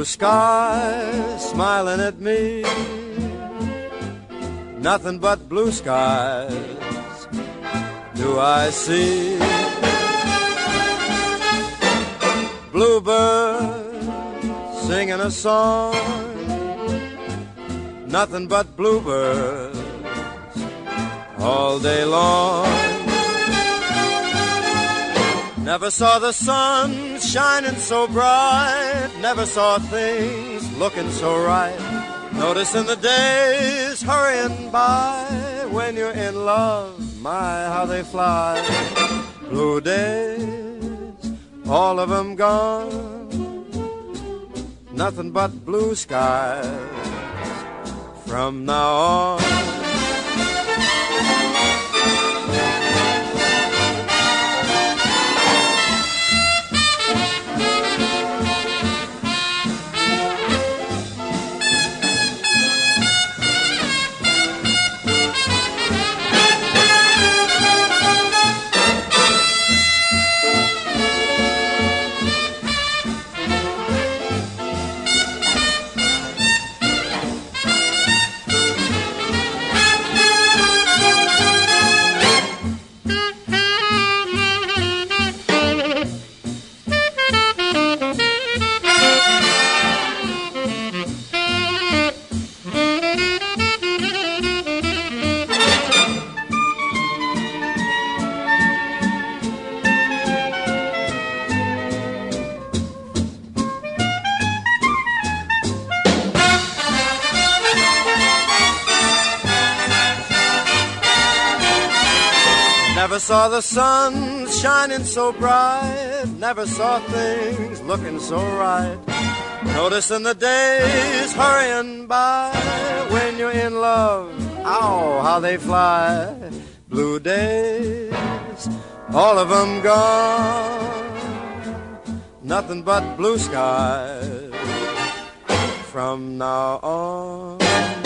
blue skies smiling at me. Nothing but blue skies do I see. Bluebird singing a song. Nothing but bluebirds all day long. Never saw the sun shining so bright. Never saw things looking so right. Noticing the days hurrying by. When you're in love, my, how they fly. Blue days, all of them gone. Nothing but blue skies from now on. Never saw the sun shining so bright. Never saw things looking so right. Noticing the days hurrying by. When you're in love, ow, how they fly. Blue days, all of them gone. Nothing but blue skies from now on.